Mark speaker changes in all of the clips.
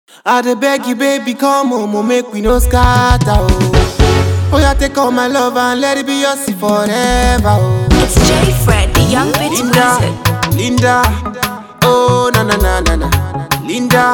Speaker 1: I dey beg you, baby, come home, make we no scatter, oh. Oh, yeah, take all my love and let it be yours forever, oh.
Speaker 2: It's J Fred, the young bit music.
Speaker 1: Linda, oh, na na na na na. Linda,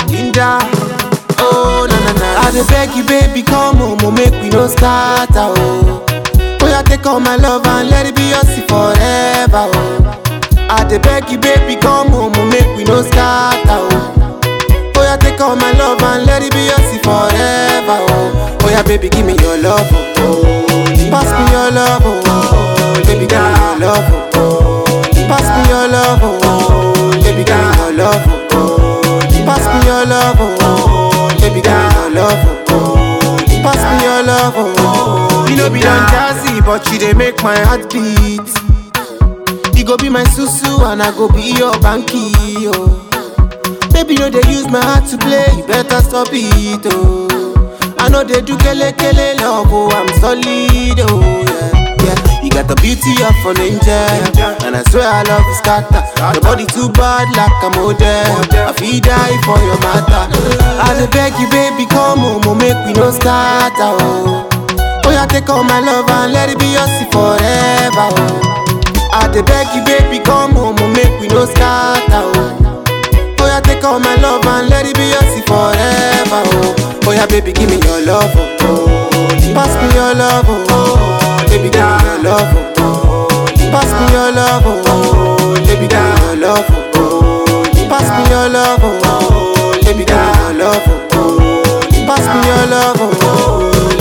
Speaker 1: oh, na na na. I dey beg you, baby, come home, make we no scatter, oh. Oh, yeah, take all my love and let it be yours forever, oh. I dey beg you, baby, come home, make we no scatter, oh. Oh, yeah, take all my love and let it be yours forever, oh. Oh, yeah, baby, give me your love, oh. Pass me your love, oh. Baby, give me your love, oh. Pass me your love, oh. Baby, give me your love, oh. Pass me your love, oh. Baby, give me your love, oh. Pass me your love, oh. You know be done jazzy, but you dey make my heart beat. You go be my susu and I go be your banky, oh. Baby, no, they use my heart to play. You better stop it, oh. I know they do kele love, oh. I'm solid, oh, yeah. You got the beauty of an angel, and I swear I love you scatter. Your body too bad like a model. I feel die for your matter. I dey beg you, baby, come home, make we no scatter, oh. Oh, yeah, take all my love and let it be yours forever, oh. I dey beg you, baby, come home, make we no scatter, oh. Oh, yeah, take all my love and let it be yours forever, oh. Oh, yeah, baby, give me your love, oh. Pass me your love, oh. Baby, give me your love, oh. Pass me your love, oh. Baby, give me your love, oh. Pass me your love, oh. Baby, give me your love, oh. Pass me your love, oh.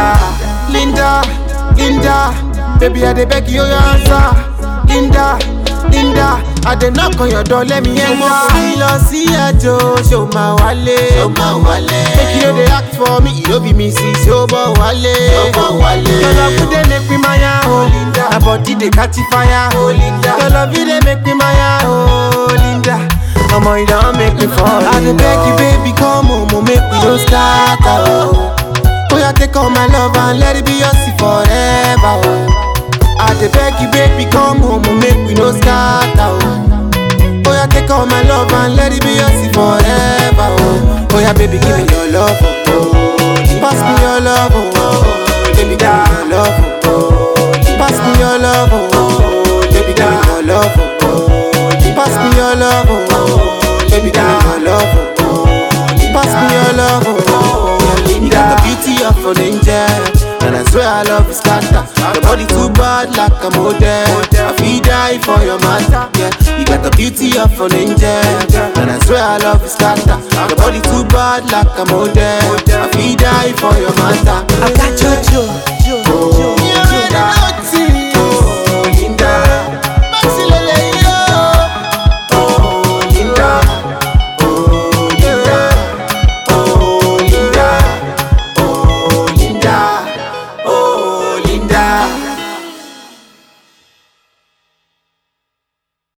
Speaker 1: Linda, baby, I dey beg you your answer. Linda, I dey knock on your door, let me enter. See ya, Joe, show my wale. Make you know they act for me, you don't be missing, show my wale. Your love you dey make me maya, oh Linda. My body dey catch fire, oh Linda. Your love you dey make me maya, oh Linda. Mama, you don't make me fall. I dey beg you, baby, come home, make we no start, oh. Oh, yeah, take all my love and let it be yours forever, oh. I dey beg you, baby, come home, make we no scatter, oh. Oh, yeah, take all my love and let it be yours forever, oh. Oh, yeah, baby, give me your love, oh. Pass me your love, oh. Baby, give me your love, oh. Pass me your love, oh. Baby, give me your love, oh. Pass me your love, oh. Baby, give me your love, oh. Pass me your love, oh. You got the beauty of an angel, and I swear I love you scatter. Your body too bad like a model. I feel die for your matter, yeah. You got the beauty of an angel, and I swear I love you scatter. Your body too bad like a model. I feel die for your matter.
Speaker 3: I got Jojo,